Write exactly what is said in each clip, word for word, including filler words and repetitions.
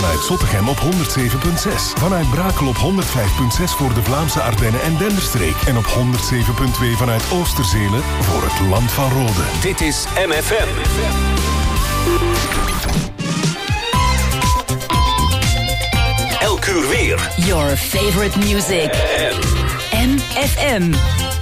Vanuit Zottegem op honderd zeven komma zes. Vanuit Brakel op honderd vijf komma zes voor de Vlaamse Ardennen en Denderstreek. En op honderd zeven komma twee vanuit Oosterzelen voor het Land van Rode. Dit is M F M. Elk uur weer. Your favorite music. M F M.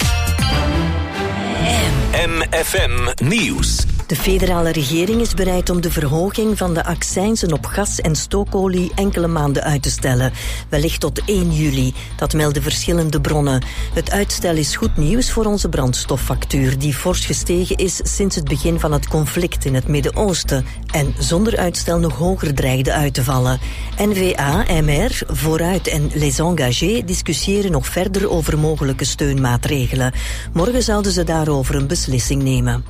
M F M Nieuws. De federale regering is bereid om de verhoging van de accijnzen op gas en stookolie enkele maanden uit te stellen. Wellicht tot één juli. Dat melden verschillende bronnen. Het uitstel is goed nieuws voor onze brandstoffactuur, die fors gestegen is sinds het begin van het conflict in het Midden-Oosten en zonder uitstel nog hoger dreigde uit te vallen. N V A, M R, Vooruit en Les Engagés discussiëren nog verder over mogelijke steunmaatregelen. Morgen zouden ze daarover een beslissing nemen.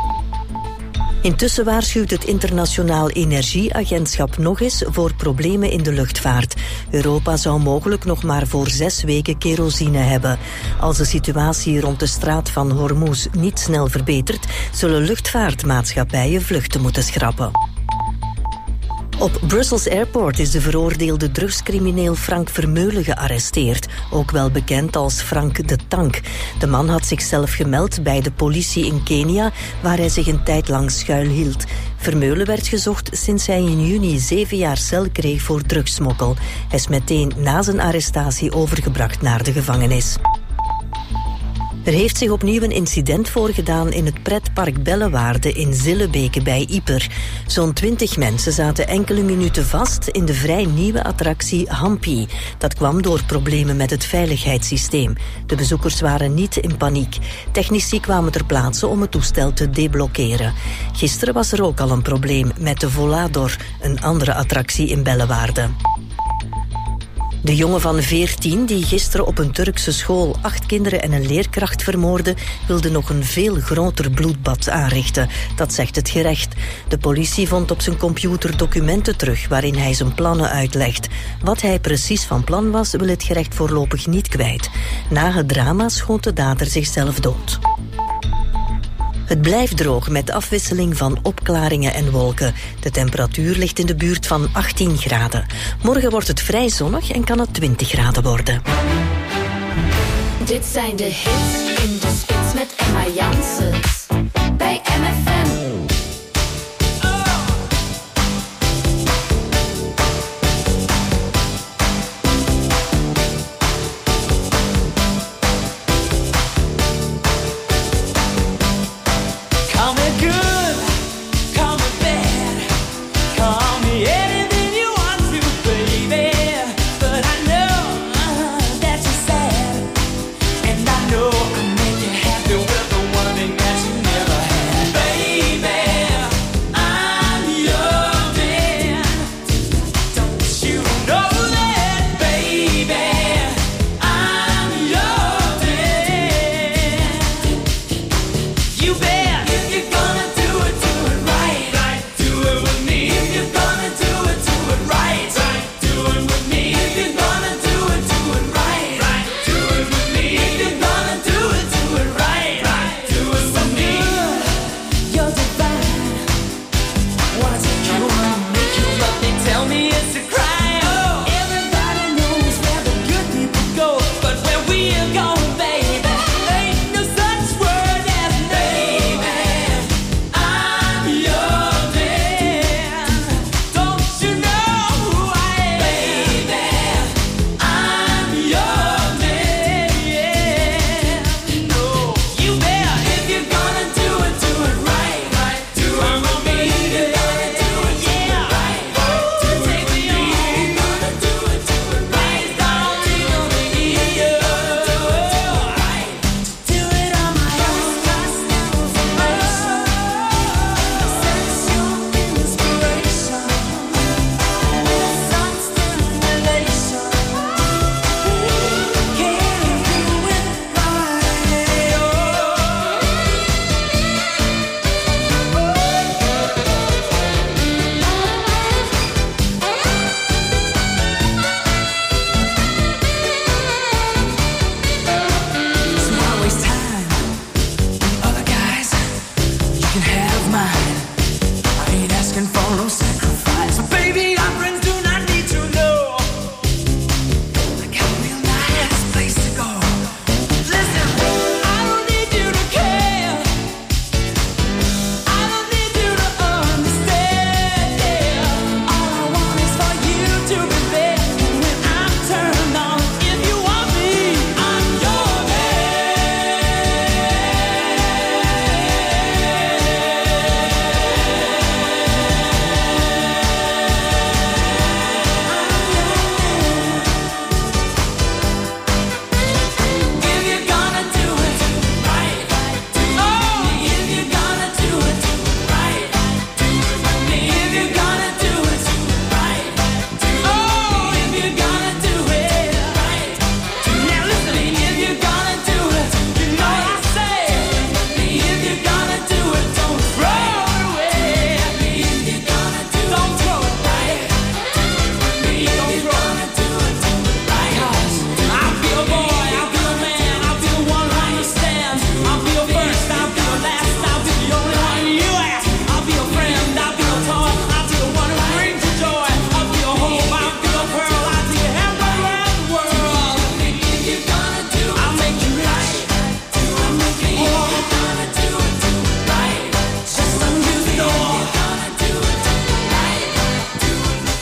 Intussen waarschuwt het Internationaal Energieagentschap nog eens voor problemen in de luchtvaart. Europa zou mogelijk nog maar voor zes weken kerosine hebben. Als de situatie rond de straat van Hormuz niet snel verbetert, zullen luchtvaartmaatschappijen vluchten moeten schrappen. Op Brussels Airport is de veroordeelde drugscrimineel Frank Vermeulen gearresteerd, ook wel bekend als Frank de Tank. De man had zichzelf gemeld bij de politie in Kenia, waar hij zich een tijd lang schuilhield. Vermeulen werd gezocht sinds hij in juni zeven jaar cel kreeg voor drugssmokkel. Hij is meteen na zijn arrestatie overgebracht naar de gevangenis. Er heeft zich opnieuw een incident voorgedaan in het pretpark Bellewaarde in Zillebeke bij Ieper. Zo'n twintig mensen zaten enkele minuten vast in de vrij nieuwe attractie Hampy. Dat kwam door problemen met het veiligheidssysteem. De bezoekers waren niet in paniek. Technici kwamen ter plaatse om het toestel te deblokkeren. Gisteren was er ook al een probleem met de Volador, een andere attractie in Bellewaarde. De jongen van veertien, die gisteren op een Turkse school acht kinderen en een leerkracht vermoordde, wilde nog een veel groter bloedbad aanrichten. Dat zegt het gerecht. De politie vond op zijn computer documenten terug waarin hij zijn plannen uitlegt. Wat hij precies van plan was, wil het gerecht voorlopig niet kwijt. Na het drama schoot de dader zichzelf dood. Het blijft droog met afwisseling van opklaringen en wolken. De temperatuur ligt in de buurt van achttien graden. Morgen wordt het vrij zonnig en kan het twintig graden worden. Dit zijn de hits in de spits met Emma Janssens bij M F M. That you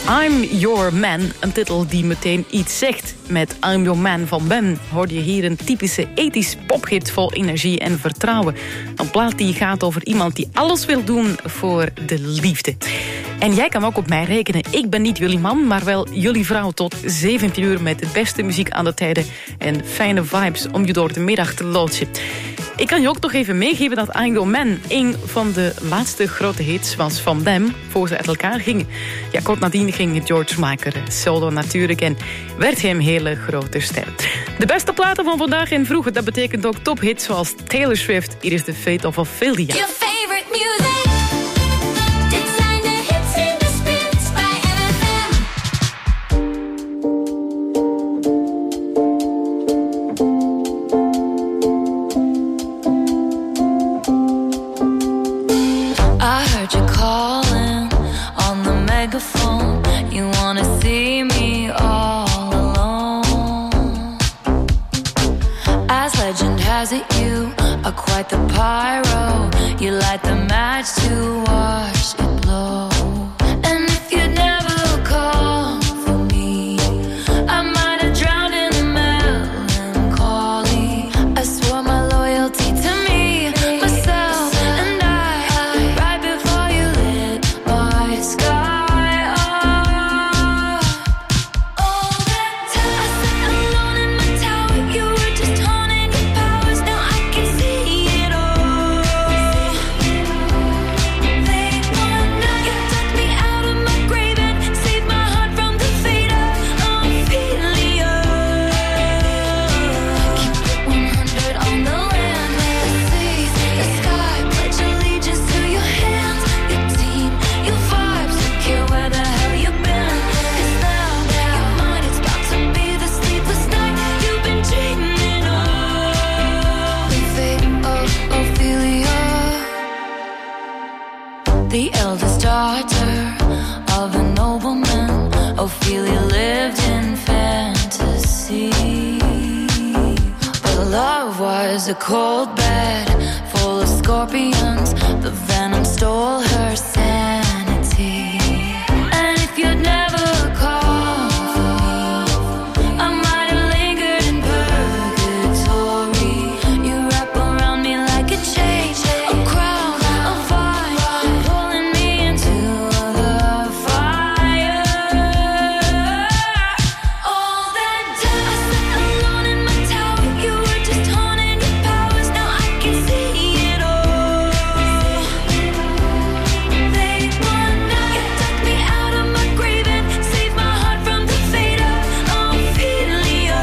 I'm Your Man, een titel die meteen iets zegt. Met I'm Your Man van Ben hoorde je hier een typische ethisch pophit vol energie en vertrouwen. Een plaat die gaat over iemand die alles wil doen voor de liefde. En jij kan ook op mij rekenen. Ik ben niet jullie man, maar wel jullie vrouw tot zeventien uur... met de beste muziek aan de tijden en fijne vibes om je door de middag te loodsen. Ik kan je ook nog even meegeven dat I'm Your Man een van de laatste grote hits was van them, voor ze uit elkaar gingen. Ja, kort nadien ging George Michael solo natuurlijk en werd hij een hele grote ster. De beste platen van vandaag en vroeger, dat betekent ook tophits zoals Taylor Swift. Hier is The Fate of Ophelia. Your favorite music. Dit zijn de hits in de spits bij M F M. I heard you calling on the megaphone. You wanna see me all alone. As legend has it, you are quite the pyro. You light the match to watch it blow. And if you'd never come for me, I might have drowned in the melancholy. I swore my loyalty to me, myself, and I, right before you lit my sky up. All that time I sat alone in my tower, you were just honing your powers. Now I can see it all. They wanna, you took me out of my grave and saved my heart from the fate of Ophelia. Keep it one hundred on the land, the sea, the sky. Pledge allegiance to your hands, your team, your vibes. Don't care where the hell you've been. 'Cause now, your mind is about to be the sleepless night you've been dreaming of. The fate of Ophelia, the eldest daughter of a nobleman. Ophelia lived in fantasy, but love was a cold bed full of scorpions. The venom stole her sanity. And if you'd never come for me, I might have lingered in purgatory. You wrap around me like a chain, a crown, a vine, pulling me into the fire. All that time I sat alone in my tower, you were just honing your powers. Now I can see it all. They wanna, you took me out of my grave and saved my heart from the fate of Ophelia.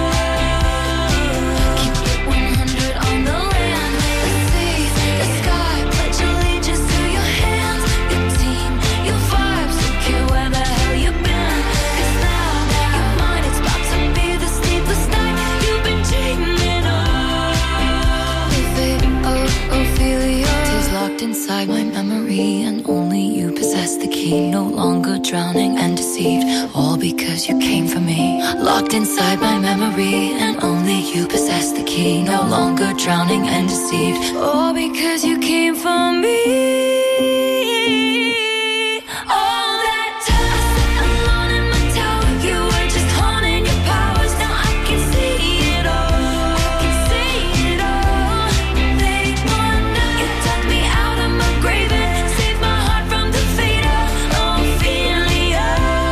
Keep it one hundred on the land, the sea, the sky. Pledge allegiance to your hands, your team, your vibes. Don't care where the hell you've been. 'Cause now, your mind is about to be the sleepless night you've been dreaming of. The fate of Ophelia is locked inside my memory, and only you possess the key. No longer drowning and deceived, all because you came for me. Locked inside my memory, and only you possess the key. No longer drowning and deceived, all because you came for me. All that time I sat alone in my tower, you were just honing your powers. Now I can see it all. I can see it all. They wanna, you took me out of my grave and saved my heart from the fate of Ophelia.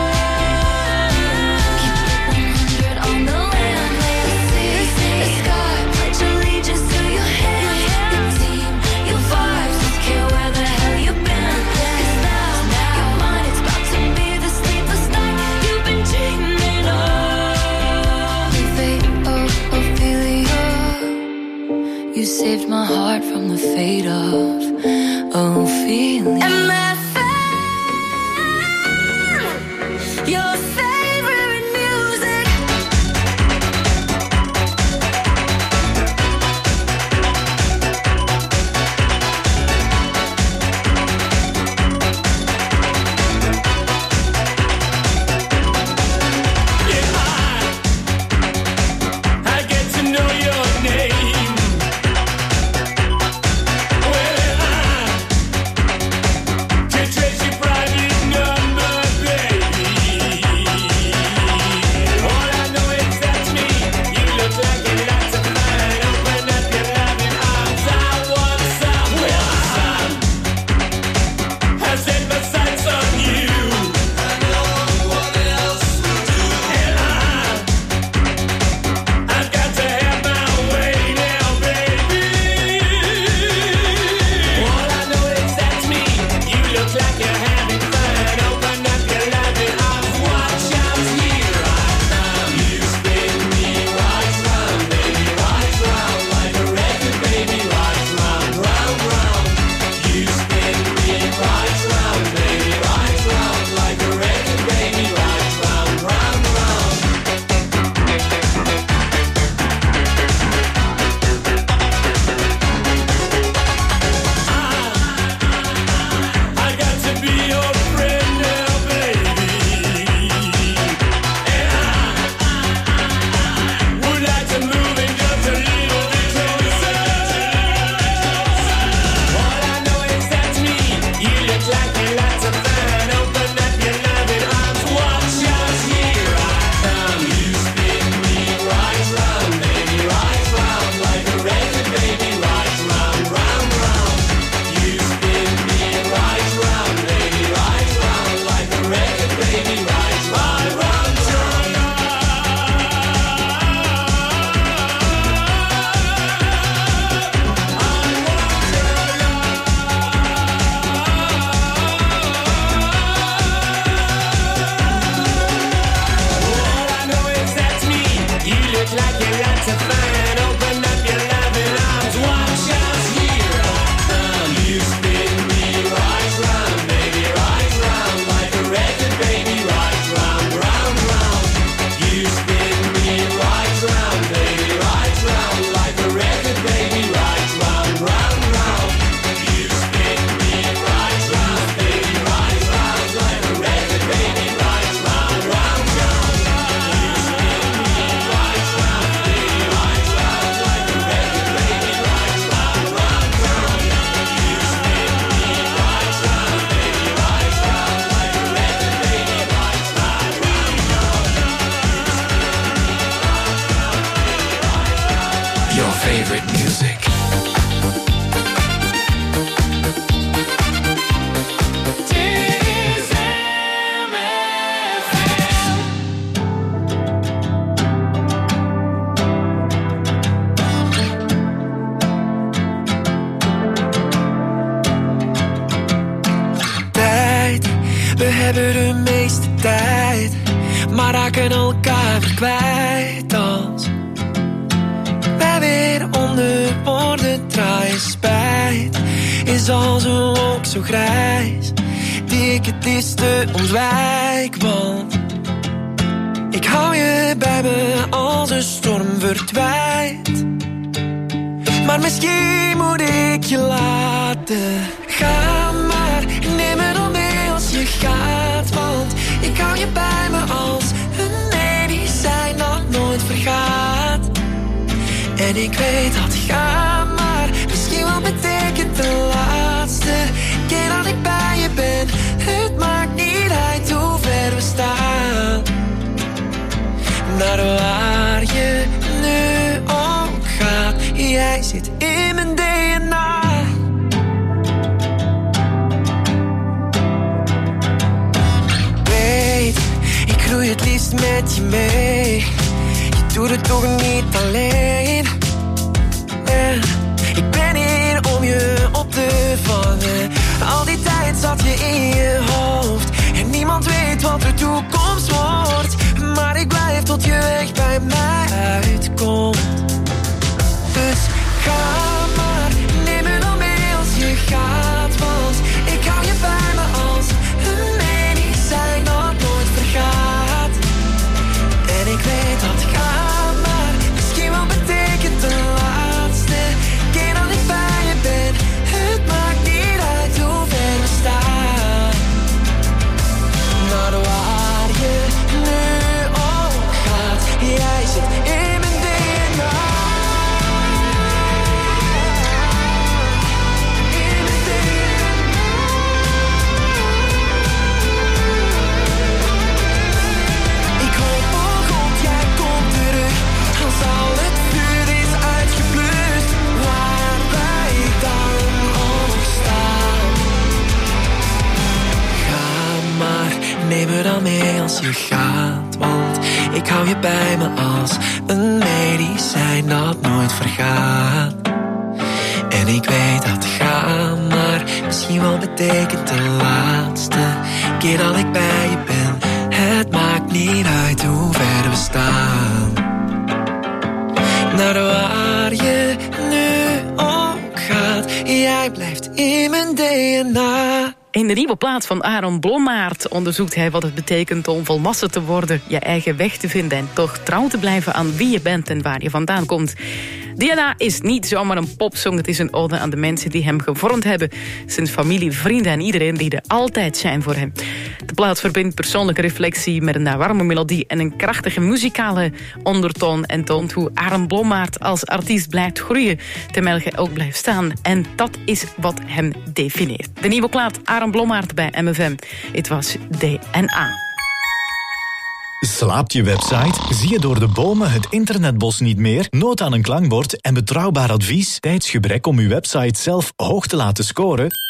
Keep it one hundred on the land, the sea, the sky. Pledge allegiance to your hands, your team, your vibes. Don't care where the hell you've been. 'Cause now, your mind is about to be the sleepless night you've been dreaming of. The fate of Ophelia, you saved my heart from the fate of Ophelia. M F M, your favorite music. I get to know your name. Well, I can trace your private number, baby. baby, right, right, right, like you're lots of fun. Open up your loving arms. Watch us here I come. You spin me right round, baby, right round. Like a record, baby, right round, round, round. You spin me right round, baby, right round. Like a record, baby, right round, round, round. You spin me right round, baby, right round. Like a record, baby, right round, round, round. You spin me right round, baby, right round. Like a record, baby, right round, round, round. You spin me right round, baby, right round. Like a record, baby, right round, round, round. Your favorite music. Tijd, we hebben de meeste tijd, maar raken elkaar weer kwijt als wij weer onder woorden draaien. Spijt is als een wolk zo grijs, die ik het liefste ontwijk, want ik hou je bij me als een storm verdwijnt. Maar misschien moet ik je laten gaan, maar neem me dan mee als je gaat, want ik hou je bij me als een medicijn dat nooit vergaat. En ik weet dat gaan, maar misschien wel betekent de laatste keer dat ik bij je ben. Het maakt niet uit hoe ver we staan, naar waar je nu ook gaat. Jij zit in mijn D N A. Weet, ik groei het liefst met je mee. Je doet het toch niet alleen. Nee, ik ben hier om je op te vangen. Al die tijd zat je in je hoofd en niemand weet wat de toekomst wordt. Maar ik blijf tot je weg bij mij uitkomt. Dus ga maar, neem me dan mee als je gaat, want ik hou je bij me als een medicijn dat nooit vergaat. En ik weet dat ga maar misschien wel betekent de laatste keer dat ik bij je ben. Het maakt niet uit hoe ver we staan, naar waar je nu ook gaat. Jij zit in mijn D N A. In mijn D N A. Ik hoop oh God, jij komt terug, als al het vuur is uitgeblust, waar wij dan ook staan. Ga maar, neem me dan mee als je gaat, want ik hou je bij me als een medicijn dat nooit vergaat. En ik weet dat gaan maar misschien wel betekent de laatste keer dat ik bij je ben. Het maakt niet uit hoe ver we staan, naar waar je nu ook gaat. Jij blijft in mijn D N A. In de nieuwe plaat van Aaron Blommaert onderzoekt hij wat het betekent om volwassen te worden, je eigen weg te vinden en toch trouw te blijven aan wie je bent en waar je vandaan komt. D N A is niet zomaar een popsong, het is een ode aan de mensen die hem gevormd hebben. Zijn familie, vrienden en iedereen die er altijd zijn voor hem. De plaat verbindt persoonlijke reflectie met een warme melodie en een krachtige muzikale ondertoon en toont hoe Aaron Blommaert als artiest blijft groeien, terwijl hij ook blijft staan. En dat is wat hem defineert. De nieuwe plaat Aaron Blommaert bij M F M. Het was D N A. Slaapt je website? Zie je door de bomen het internetbos niet meer? Nood aan een klankbord en betrouwbaar advies? Tijdsgebrek om uw website zelf hoog te laten scoren?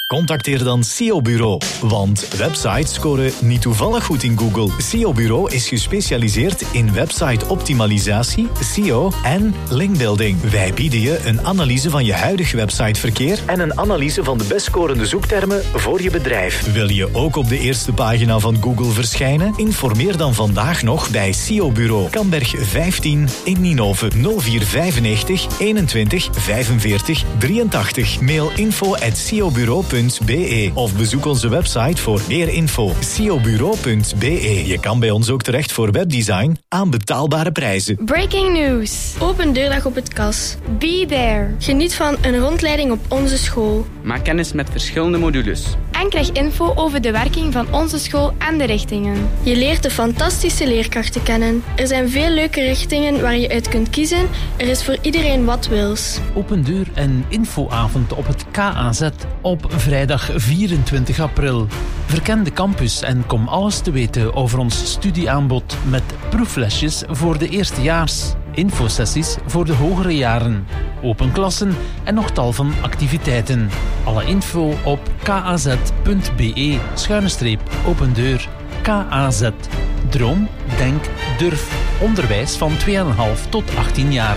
Contacteer dan S E O-bureau. Want websites scoren niet toevallig goed in Google. S E O-bureau is gespecialiseerd in website-optimalisatie, S E O en linkbuilding. Wij bieden je een analyse van je huidig websiteverkeer en een analyse van de best scorende zoektermen voor je bedrijf. Wil je ook op de eerste pagina van Google verschijnen? Informeer dan vandaag nog bij S E O-bureau. Kamberg vijftien in Ninove. nul vier vijfennegentig eenentwintig vijfenveertig drieëntachtig. Mail info at s e o bureau punt b e of bezoek onze website voor meer info. s e o bureau punt b e. Je kan bij ons ook terecht voor webdesign aan betaalbare prijzen. Breaking news. Open deurdag op het K A S. Be there. Geniet van een rondleiding op onze school. Maak kennis met verschillende modules. En krijg info over de werking van onze school en de richtingen. Je leert de fantastische leerkrachten kennen. Er zijn veel leuke richtingen waar je uit kunt kiezen. Er is voor iedereen wat wils. Open deur en infoavond op het K A Z op vrijdag vierentwintig april. Verken de campus en kom alles te weten over ons studieaanbod met proeflesjes voor de eerstejaars, infosessies voor de hogere jaren, open klassen en nog tal van activiteiten. Alle info op kaz.be schuine streep open deur. K A Z. Droom, denk, durf. Onderwijs van twee komma vijf tot achttien jaar.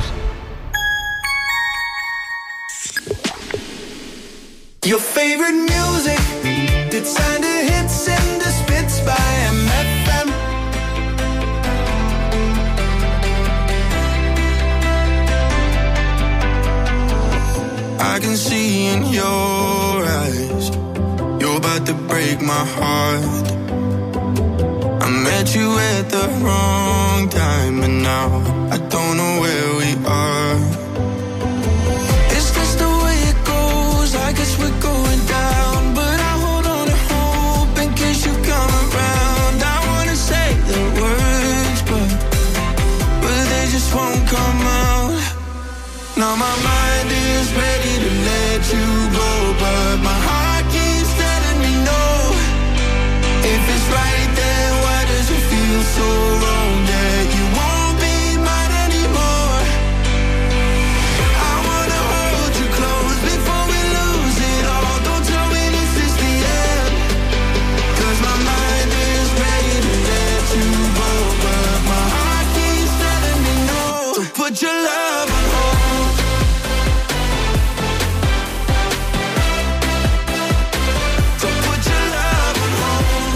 Your favorite music, dit zijn de hits en de spits bij M F M. I can see in your eyes, you're about to break my heart. I met you at the wrong time, and now I don't know where we are. Is this the way it goes? I guess we're going down, but I hold on to hope in case you come around. I wanna say the words, but but they just won't come out. Now my mind is ready to let you go, but my heart keeps telling me no. If it's right, then why does it feel so wrong that you won't be mine anymore? I wanna hold you close before we lose it all. Don't tell me this is the end, 'cause my mind is ready to let you go, but my heart keeps telling me no. So put your love on hold. So put your love on hold.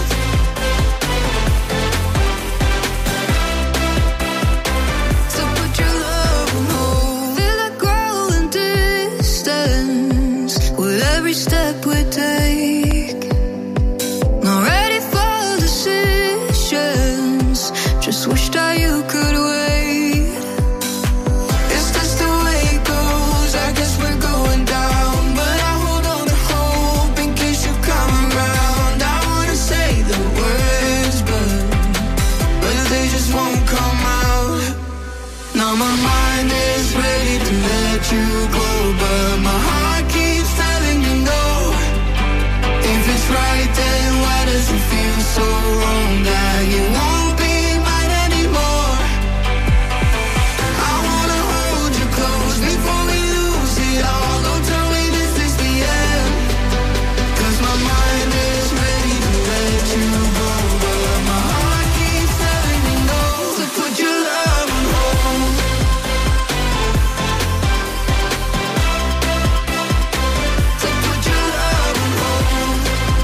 So put your love on hold. Feel it growing distance with every step we take. Not ready for decisions. Just wish that you could wait. Is this the way it goes? I guess we're going down, but I hold on to hope in case you come around. I wanna say the words, but but they just won't come out. Now my mind is ready to let you go, but my heart keeps telling me no. If it's right, then why does it feel so wrong that you won't be mine anymore? I wanna hold you close before we lose it all. Don't tell me this is the end, 'cause my mind is ready to let you go, but my heart keeps telling me no. So put your love on hold. So put your love on hold.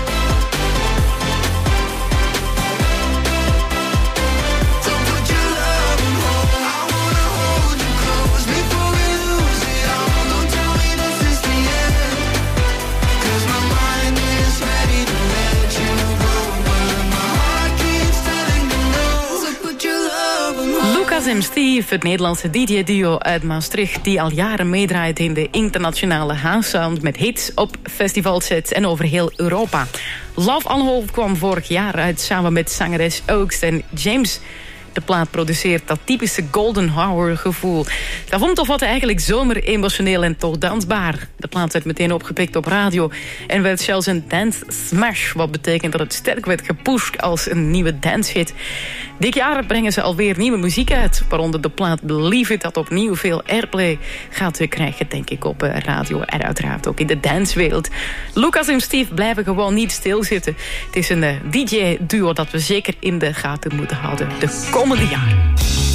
So put your love on hold. I wanna hold you close before we lose it all. Don't tell me this is the end, 'cause my mind is ready to let you go, but my heart keeps telling me no. So put your love on hold. Lucas en Steve, het Nederlandse D J-duo uit Maastricht, die al jaren meedraait in de internationale house sound met hits op festivalsets en over heel Europa. Love on Hold kwam vorig jaar uit samen met zangeres Oaks en James. De plaat produceert dat typische golden hour gevoel. Dat vond of wat eigenlijk zomer emotioneel en toch dansbaar. De plaat werd meteen opgepikt op radio en werd zelfs een dance smash, wat betekent dat het sterk werd gepusht als een nieuwe dancehit. Dit jaar brengen ze alweer nieuwe muziek uit, waaronder de plaat Believe It, dat opnieuw veel airplay gaat krijgen, denk ik, op radio en uiteraard ook in de dancewereld. Lucas en Steve blijven gewoon niet stilzitten. Het is een D J-duo dat we zeker in de gaten moeten houden de komende jaren.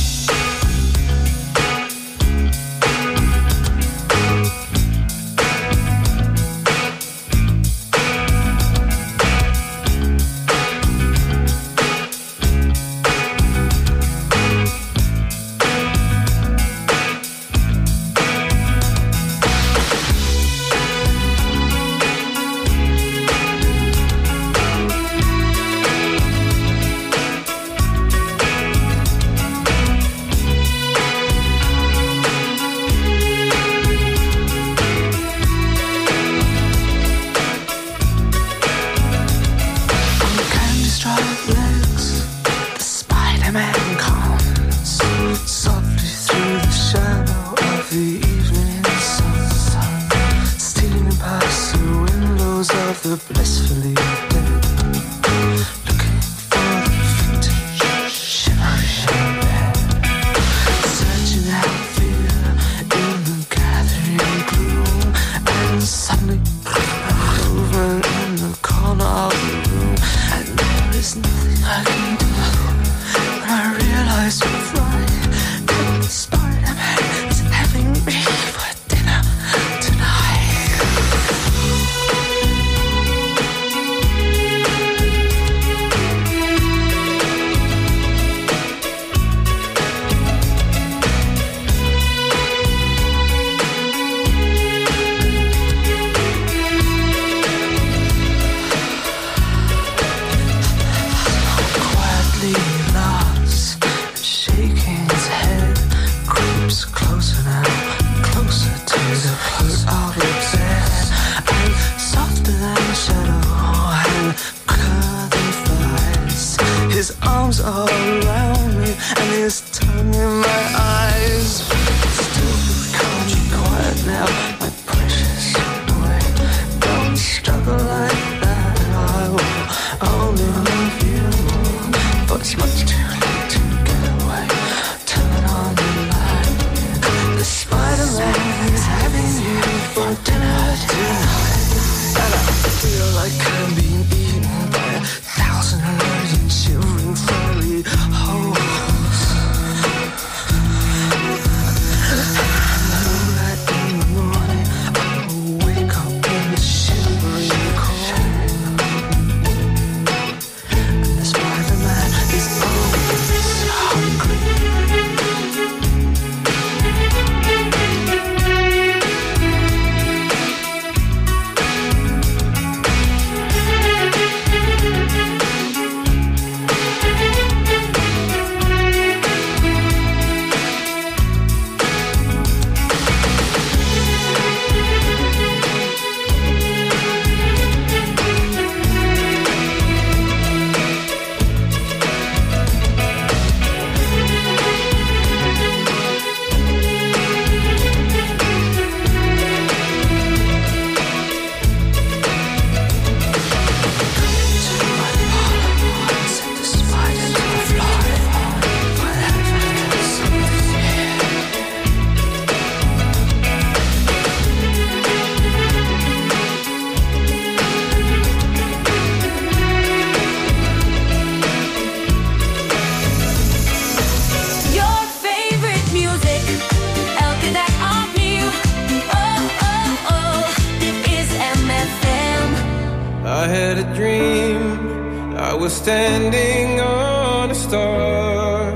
Standing on a star,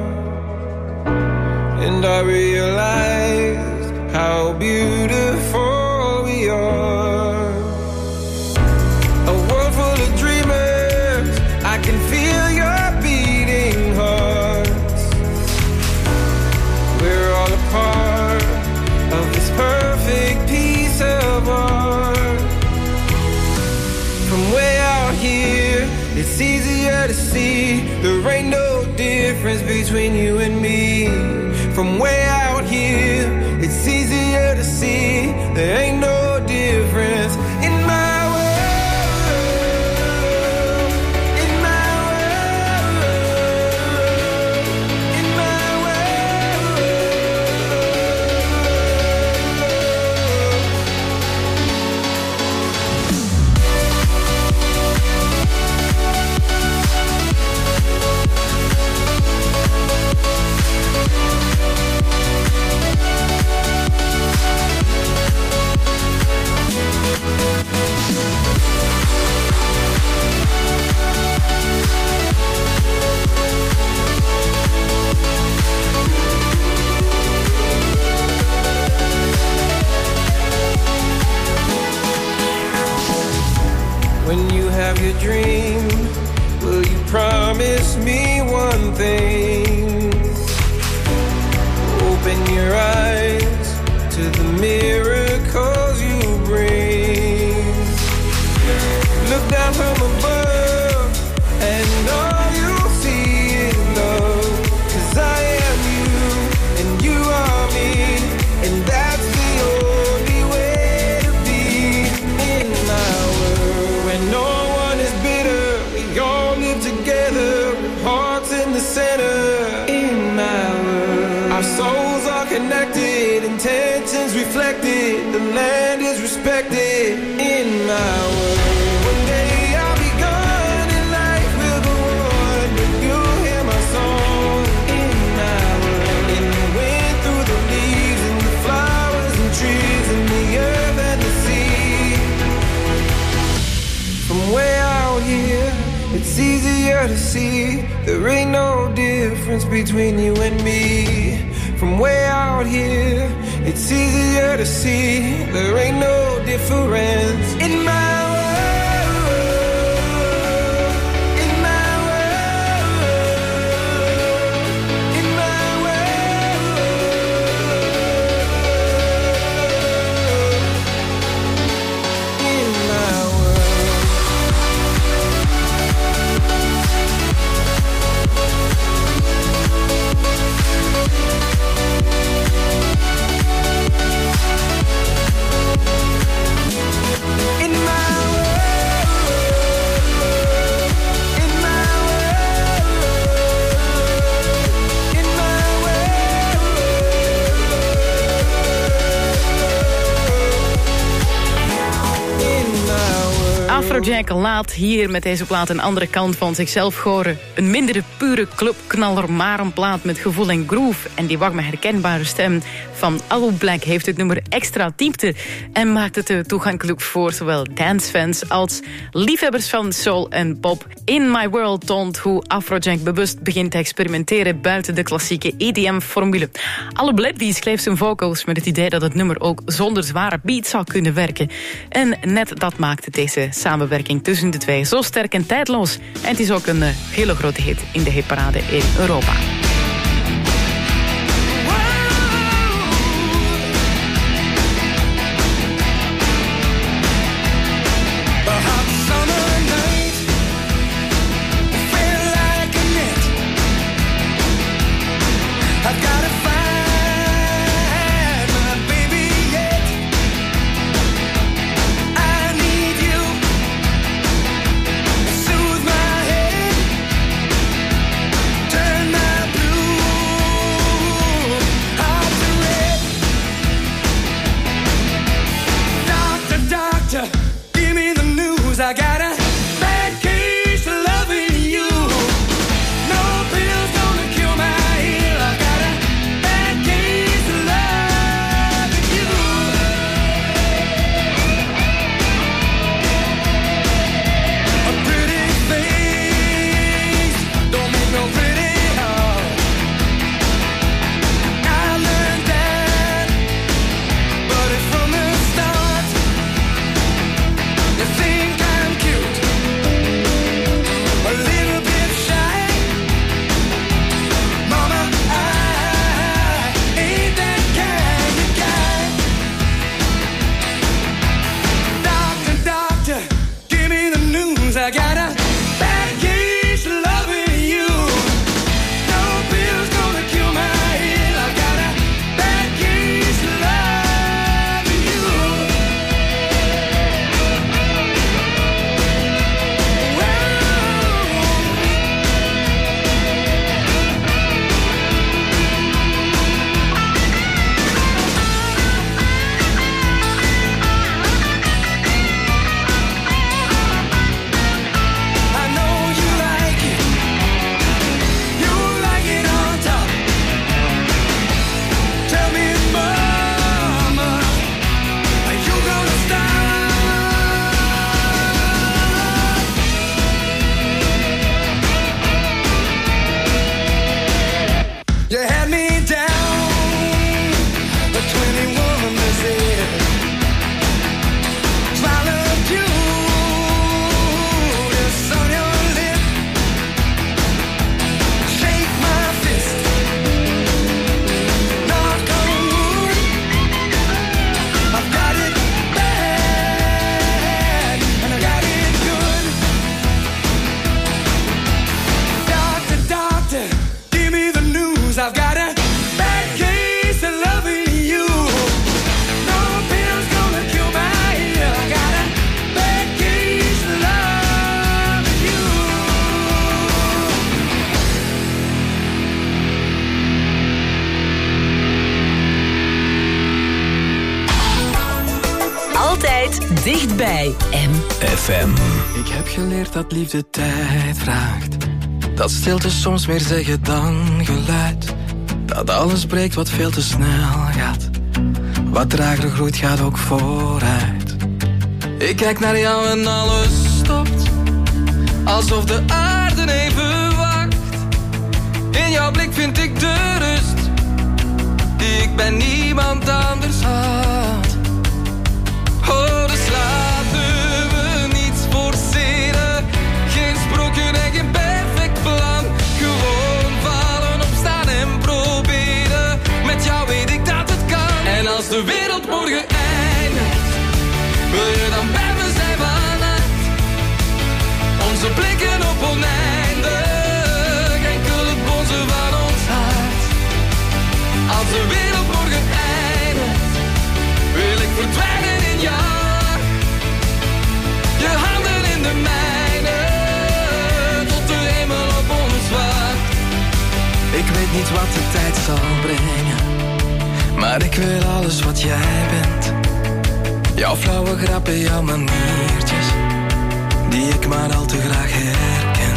and I realized how beautiful we are. A world full of dreamers, I can feel your beating hearts. We're all a part of this perfect piece of art. From way out here, it's easier to see there ain't no difference between between you and me. From way out here, it's easier to see there ain't no difference in my world, in my world, in my When you have your dream, will you promise me one thing? Open your eyes to the miracles you bring. Look down from above and all you'll see is love. 'Cause I am you and you are me, and that's the only way to be in my world. When no one is bitter, we all live together with hearts in the center. In my world, our souls are connected, intentions reflected, the land is respected. In my world, one day I'll be gone and life will go on, but you'll hear my song. In my world, in the wind, through the leaves, and the flowers and trees, and the earth and the sea. From way out here, it's easier to see there ain't no difference between you and me. From way out here, it's easier to see there ain't no difference in my world, in my world, in my world, in my world. In my world, in my world, in my world, in my world. Afrojack laat hier met deze plaat een andere kant van zichzelf horen. Een mindere pure clubknaller, maar een plaat met gevoel en groove. En die warme herkenbare stem van Allo Black heeft het nummer extra diepte en maakt het toegankelijk voor zowel dancefans als liefhebbers van soul en pop. In My World toont hoe Afrojack bewust begint te experimenteren buiten de klassieke E D M-formule. Allo Black die schreef zijn vocals met het idee dat het nummer ook zonder zware beat zou kunnen werken. En net dat maakte deze samenwerking tussen de twee zo sterk en tijdloos. En het is ook een uh, hele grote hit in de hitparade in Europa. Turn my Altijd dichtbij. M F M. Ik heb geleerd dat liefde tijd vraagt. Dat stilte soms meer zeggen dan geluid. Dat alles breekt wat veel te snel gaat. Wat trager groeit gaat ook vooruit. Ik kijk naar jou en alles stopt. Alsof de aarde even wacht. In jouw blik vind ik de rust die ik bij niemand anders had. Oh, dus laten we niets forceren. Geen sprookje en geen perfect plan. Gewoon vallen, opstaan en proberen. Met jou weet ik dat het kan. En als de wereld morgen eindigt, wil je dan bij me zijn vannacht? Onze blikken op oneindig, enkel het bonzen van ons hart. Als de wereld morgen eindigt, wil ik verdwijnen in jou. Je handen in de mijne, tot de hemel op ons wacht. Ik weet niet wat de tijd zal brengen, maar ik wil alles wat jij bent. Jouw flauwe grappen, jouw maniertjes, die ik maar al te graag herken.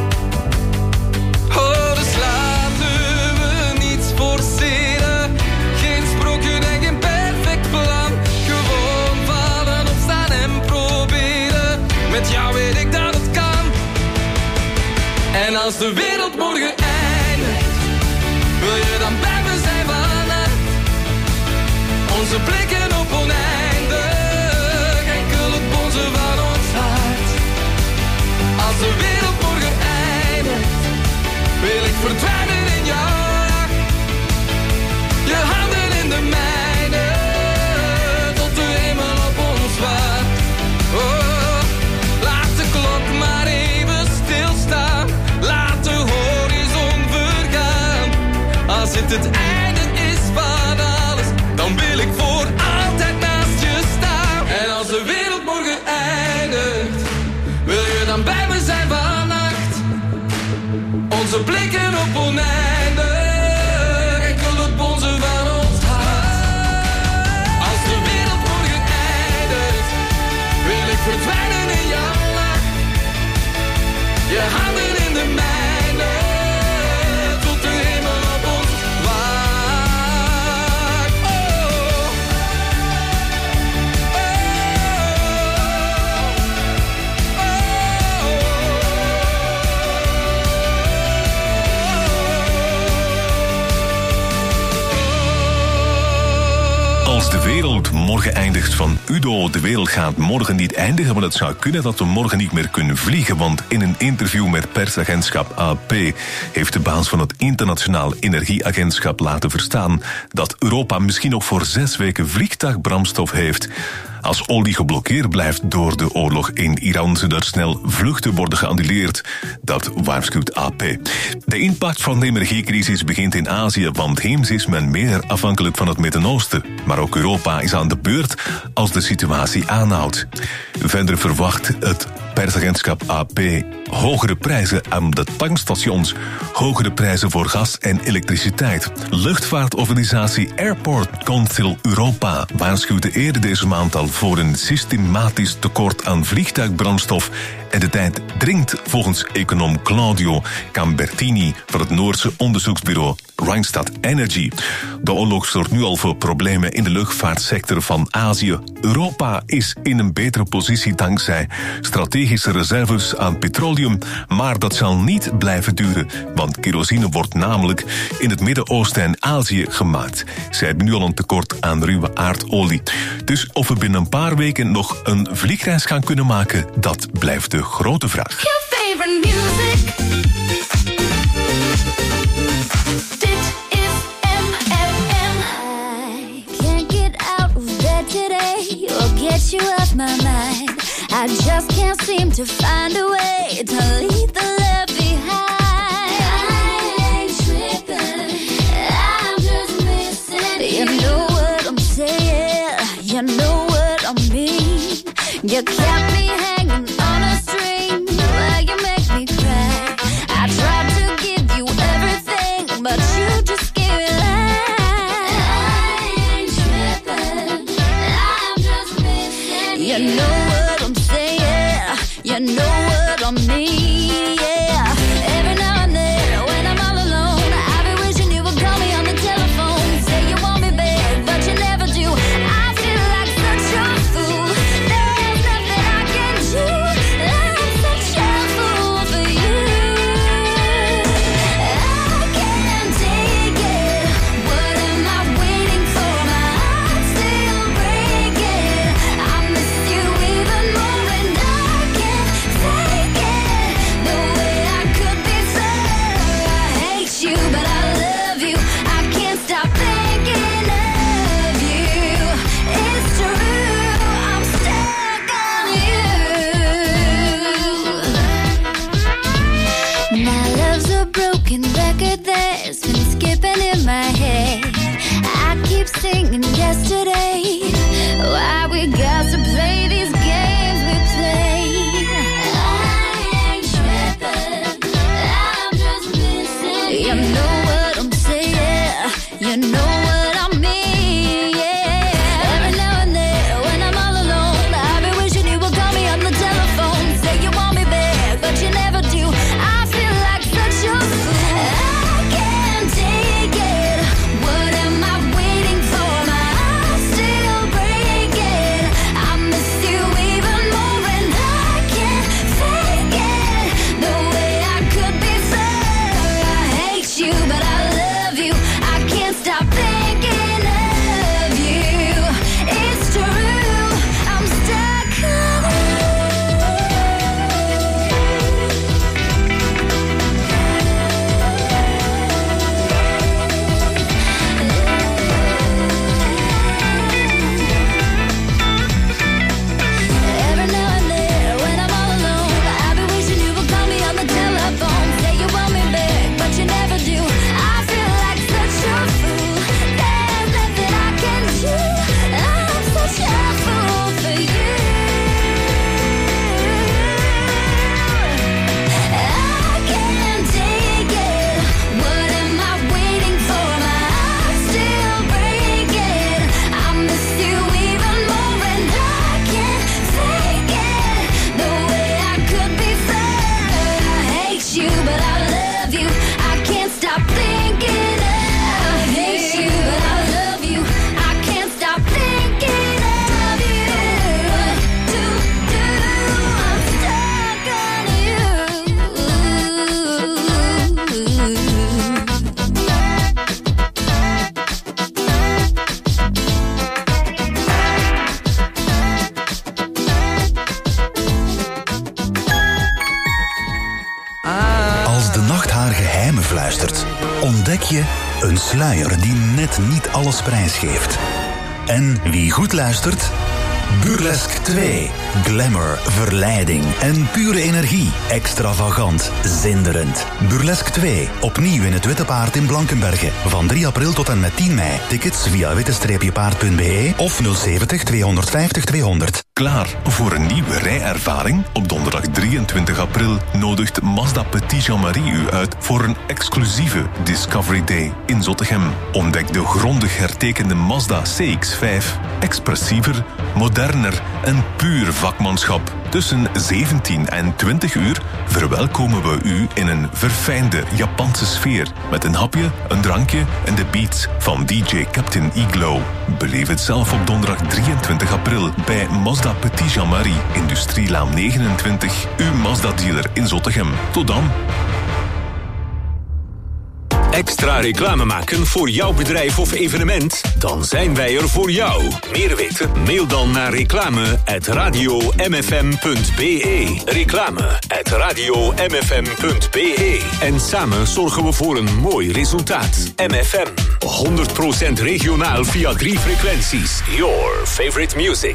Oh, dus laten we niets forceren. Geen sprookje en geen perfect plan. Gewoon vallen, opstaan en proberen. Met jou weet ik dat het kan. En als de wereld morgen eindigt, wil je dan bij me zijn vannacht? Onze blikken op oneindig, enkel het bonzen van ons hart. Als de wereld morgen eindigt, wil ik verdwijnen in jou. Je handen in de mijne, tot de hemel op ons wacht. Oh, laat de klok maar even stilstaan. Laat de horizon vergaan. Als het het einde is van alles, dan wil ik voor altijd naast je staan. En als de wereld morgen eindigt, wil je dan bij me zijn vannacht? Onze blikken op oneindig, enkel het bonzen van ons hart. Als de wereld morgen eindigt, wil ik verdwijnen in jouw lach. Je handen in de mijne, tot de hemel op ons wacht. Oh, Als de wereld morgen eindigt van Udo, de wereld gaat morgen niet eindigen, maar het zou kunnen dat we morgen niet meer kunnen vliegen, want in een interview met persagentschap A P heeft de baas van het Internationaal Energieagentschap laten verstaan dat Europa misschien nog voor zes weken vliegtuigbrandstof heeft. Als olie geblokkeerd blijft door de oorlog in Iran, zullen er snel vluchten worden geannuleerd. Dat waarschuwt A P. De impact van de energiecrisis begint in Azië, want heems is men meer afhankelijk van het Midden-Oosten. Maar ook Europa is aan de beurt als de situatie aanhoudt. Verder verwacht het persagentschap A P hogere prijzen aan de tankstations, hogere prijzen voor gas en elektriciteit. Luchtvaartorganisatie Airport Council Europa waarschuwde eerder deze maand al voor een systematisch tekort aan vliegtuigbrandstof. En de tijd dringt volgens econoom Claudio Cambertini van het Noorse onderzoeksbureau Randstad Energy. De oorlog zorgt nu al voor problemen in de luchtvaartsector van Azië. Europa is in een betere positie dankzij strategische reserves aan petroleum, maar dat zal niet blijven duren, want kerosine wordt namelijk in het Midden-Oosten en Azië gemaakt. Zij hebben nu al een tekort aan ruwe aardolie. Dus of we binnen een paar weken nog een vliegreis gaan kunnen maken, dat blijft de grote vraag. Your favorite music. Dit is M F M. I can't get out of bed today or get you off my mind. I just can't seem to find a way to leave the love behind. I ain't tripping, I'm just missing you. You know what I'm saying, you know what I mean. You kept me hanging on a string, well, you make me cry. I tried to give you everything, but you just gave me lies. I ain't tripping, I'm just missing you. You know what I'm saying. You know what I mean. Yeah. Every now and then when I'm all alone, I be wishing you would call me on the telephone. Say you want me back, but you never do. I feel like such a fool. I can't take it. What am I waiting for? My heart's still breaking. I miss you even more, and I can't fake it. The way I could be fair. I hate you, but I love you. I can't stop thinking of you. It's true, I'm stuck on Every now and then when I'm all alone, I be wishing you would call me on the telephone. Say you want me back, but you never do. I feel like such a fool. There's nothing I can do. I'm such a fool for you. I can't take it. What am I waiting for? My heart's still breaking. I miss you even more, and I can't fake it. The way I could be fair. I hate you, but I love you. I can't stop thinking of you. I hate you, but I love you. I can't stop thinking of you. What to do? I'm stuck on you. Als de nacht haar geheimen fluistert, ontdek je een sluier die net niet alles prijsgeeft. En wie goed luistert, Burlesque twee. Glamour, verleiding en pure energie. Extravagant, zinderend. Burlesque twee. Opnieuw in het Witte Paard in Blankenberge. Van drie april tot en met tien mei. Tickets via witte paard punt b e of nul zeventig tweehonderdvijftig tweehonderd. Klaar voor een nieuwe rijervaring? Op donderdag drieëntwintig april nodigt Mazda Petit Jean-Marie u uit voor een exclusieve Discovery Day in Zottegem. Ontdek de grondig hertekende Mazda C X vijf. Expressiever, moderner en puur vakmanschap. Tussen zeventien en twintig uur verwelkomen we u in een verfijnde Japanse sfeer. Met een hapje, een drankje en de beats van D J Captain Iglo. Beleef het zelf op donderdag drieëntwintig april bij Mazda Petit Jean-Marie, Industrielaan negenentwintig, uw Mazda-dealer in Zottegem. Tot dan. Extra reclame maken voor jouw bedrijf of evenement? Dan zijn wij er voor jou. Meer weten? Mail dan naar reclame at radio m f m punt b e. Reclame at radio m f m punt b e. En samen zorgen we voor een mooi resultaat. M F M, honderd procent regionaal via drie frequenties. Your favorite music.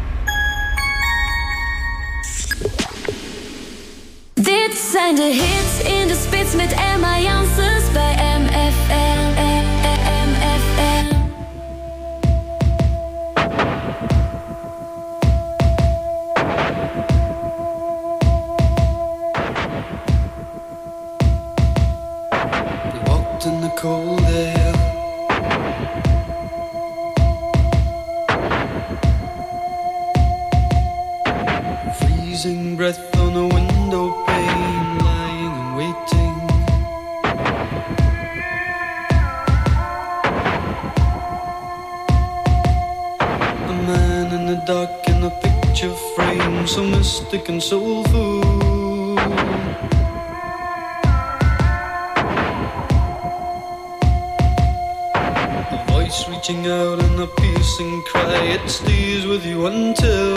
Dit zijn de hits in de spits met Emma Janssens bij M F M. M F M. We walked in the cold air. Freezing breath on a window pane, lying and waiting. A man in the dark in a picture frame, so mystic and soulful. A voice reaching out in a piercing cry, it stays with you until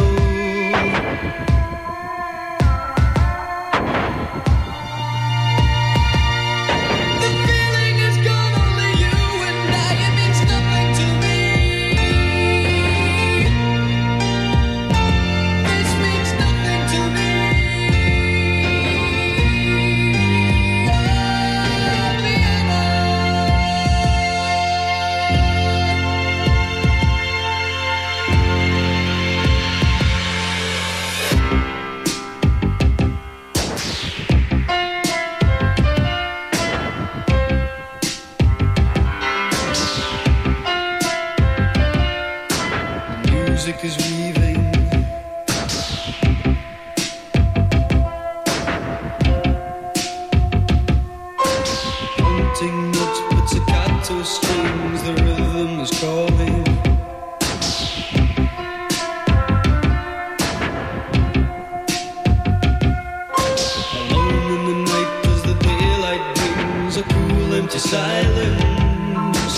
to silence.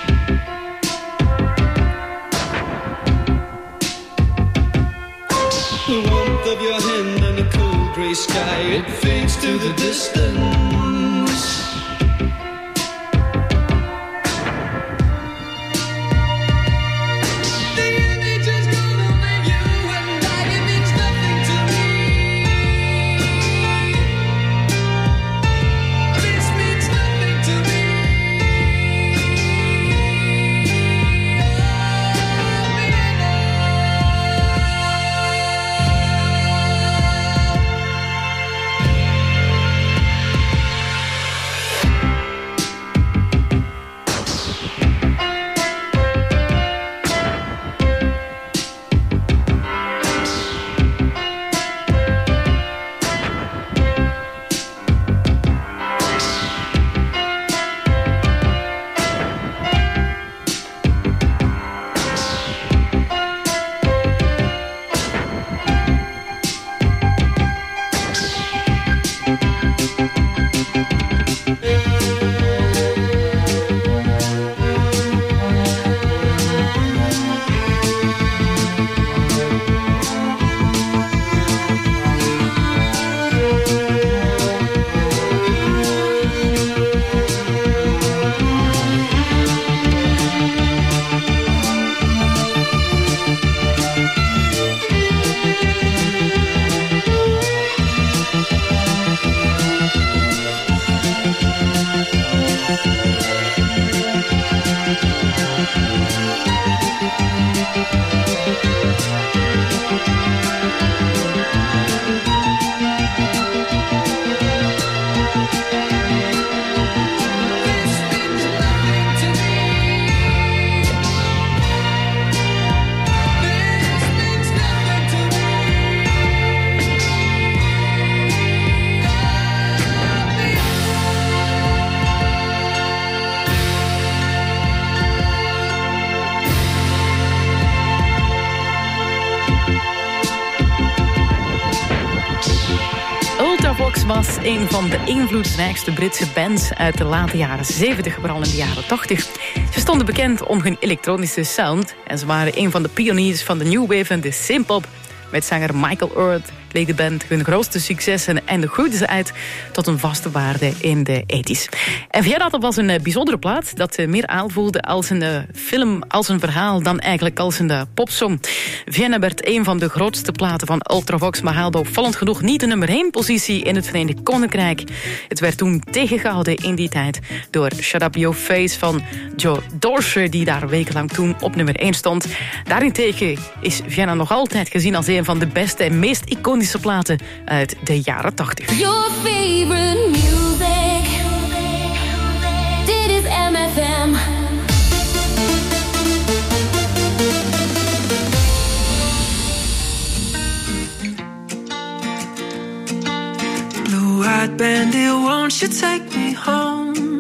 The warmth of your hand and the cold grey sky, it fades to the distance. was een van de invloedrijkste Britse bands uit de late jaren zeventig, vooral in de jaren tachtig. Ze stonden bekend om hun elektronische sound en ze waren een van de pioniers van de new wave en de synthpop. Met zanger Michael Earth leek de band hun grootste successen en groeide ze uit tot een vaste waarde in de tachtiger. En Vienna, dat was een bijzondere plaat dat meer aanvoelde als een film, als een verhaal dan eigenlijk als een popsong. Vienna werd een van de grootste platen van Ultravox, maar haalde opvallend genoeg niet de nummer één positie in het Verenigd Koninkrijk. Het werd toen tegengehouden in die tijd door Shut Up Your Face van Joe Dorsey, die daar wekenlang toen op nummer één stond. Daarentegen is Vienna nog altijd gezien als een van de beste en meest iconische platen uit de jaren tachtig. Your favorite music. Dit is M F M. Blue-eyed bandit, won't you take me home?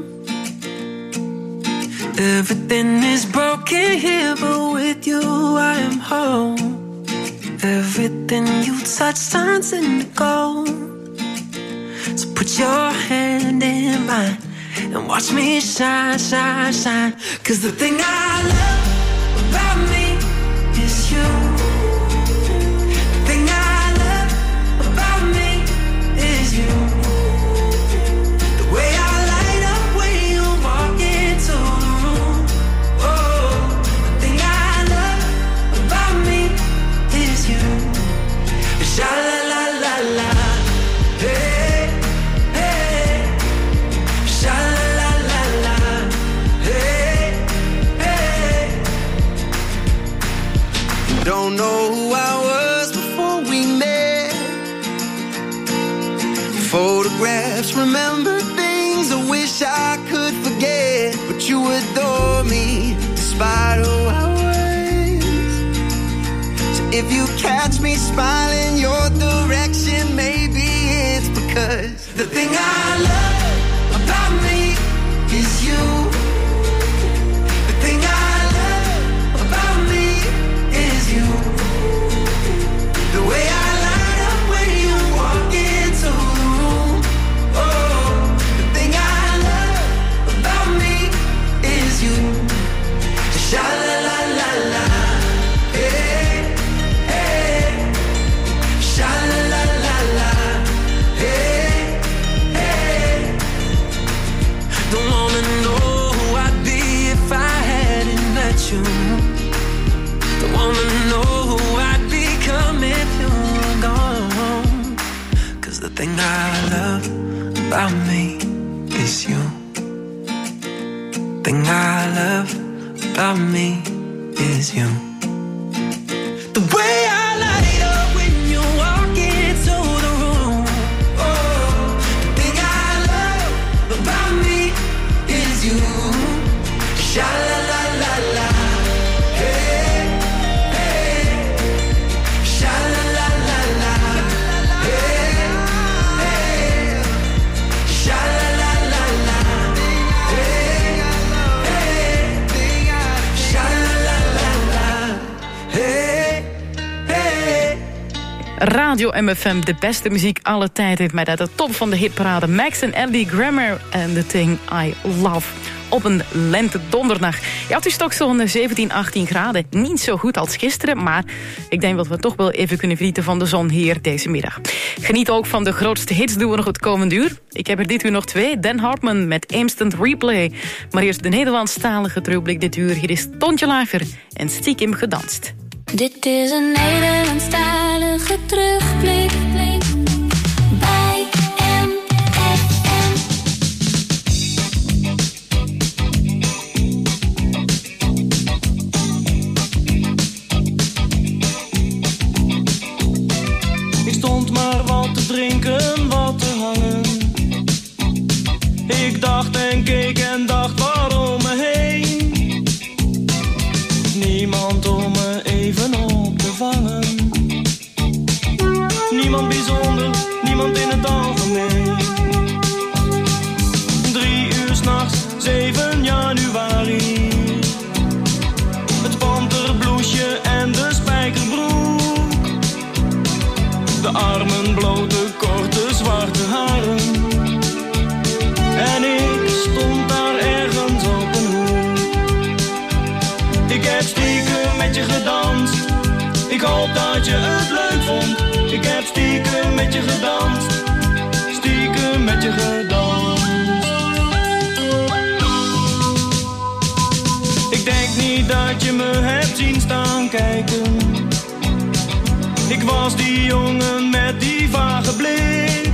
Everything is broken here, but with you I am home. Everything you touch turns into gold. So put your hand in mine and watch me shine, shine, shine. 'Cause the thing I love about me is you. The thing I love about me is you. The way I light up when you walk into the room. Oh, the thing I love about me is you. Sha la la la la, hey, hey. Sha la la la la, hey, hey. Don't know who I was before we met. Photographs, remember things I wish I could forget. But you adore me despite who I was. So if you catch me smiling your direction, maybe it's because the thing I love about me is you. The thing I love about me is you. The way I light up when you walk into the room. Oh, the thing I love about thing I love about me is you. Thing I love about me is you. The way I light up when you walk into the room. Oh, the thing I love about me is you. Sha la la la la. Hey, hey. Sha la la la la. Hey, hey. Sha la la la la. Hey, hey. Sha la la la la. Hey, hey. Radio M F M, de beste muziek alle tijden. Met uit de top van de hitparade Max en Andy Grammer en The Thing I Love. Op een lente donderdag. Ja, het is toch zo'n zeventien, achttien graden. Niet zo goed als gisteren, maar ik denk dat we toch wel even kunnen genieten van de zon hier deze middag. Geniet ook van de grootste hits, doen we nog het komende uur. Ik heb er dit uur nog twee. Dan Hartman met Instant Replay. Maar eerst de Nederlandstalige terugblik dit uur. Hier is Tontje Lager en Stiekem gedanst. Dit is een Nederlandstalige terugblik bij M F M. Ik stond maar wat te drinken, wat te hangen. Ik dacht en keek en dacht waarom me heen. Niemand om me even op te vangen. Niemand bijzonder, niemand in het algemeen. Drie uur 's nachts, zeven januari. Het panterbloesje en de spijkerbroek. De armen blote, korte, zwarte haren. En ik stond daar ergens op een hoek. Ik heb stiekem met je gedanst. Ik hoop dat je het leuk vond. Ik heb stiekem met je gedanst. Stiekem met je gedanst. Ik denk niet dat je me hebt zien staan kijken. Ik was die jongen met die vage blik.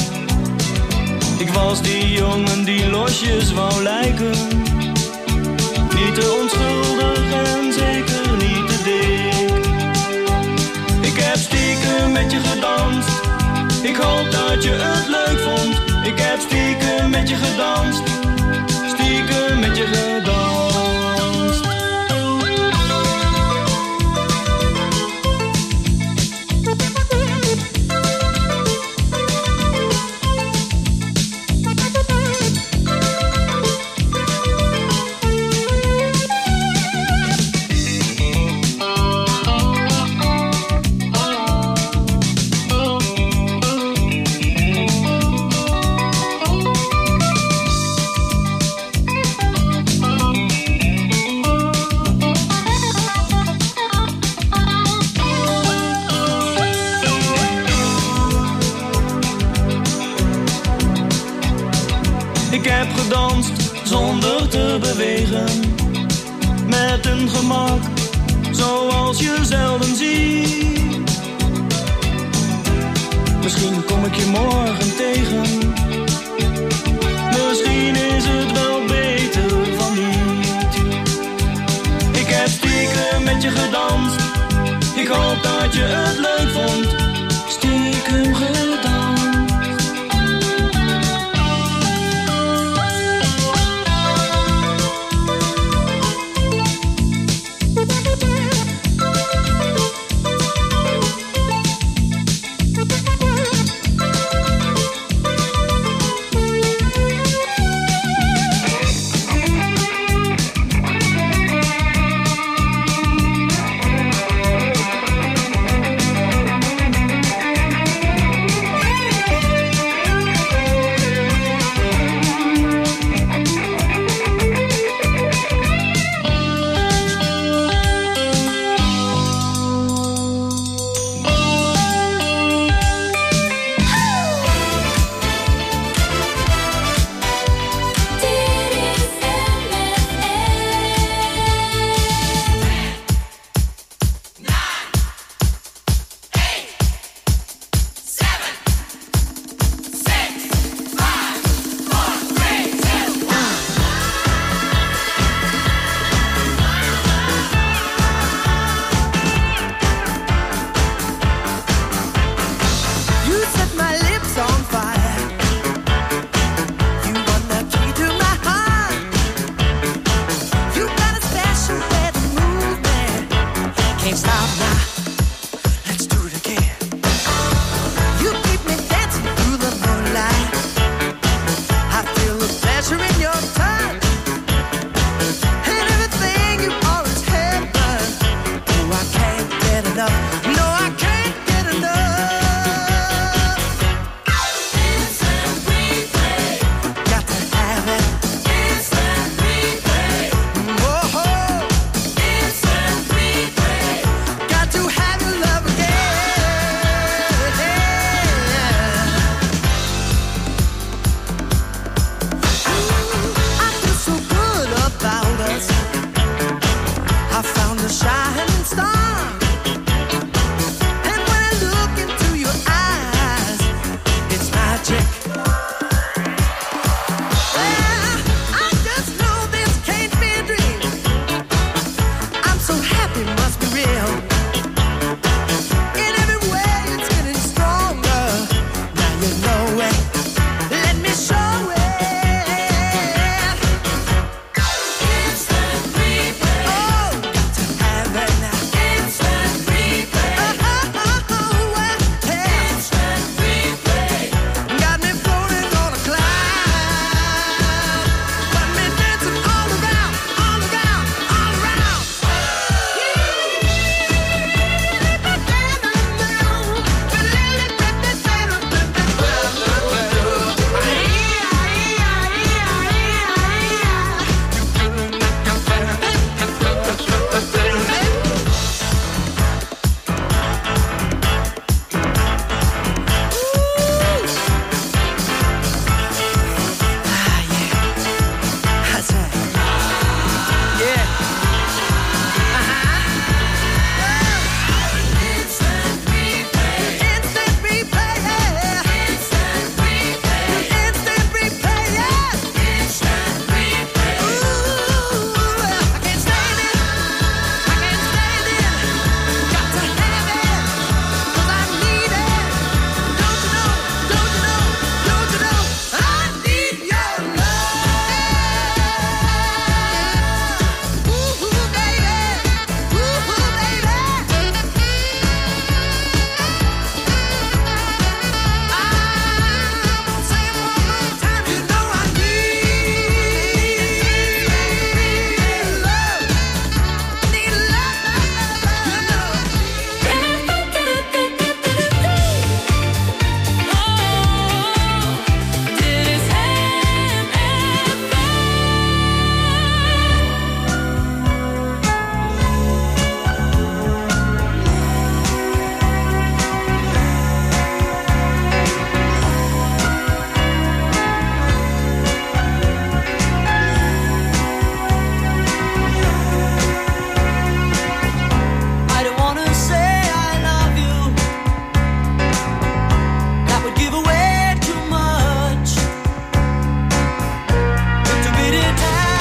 Ik was die jongen die losjes wou lijken. Niet te onschuldig en zeker niet te dik. Ik heb stiekem met je gedanst. Ik hoop dat je het leuk vond. Ik heb stiekem met je gedanst. Stiekem met je gedanst. Ik heb gedanst zonder te bewegen. Met een gemak zoals je zelden ziet. Misschien kom ik je morgen tegen. Misschien is het wel beter van niet. Ik heb stiekem met je gedanst. Ik hoop dat je het leuk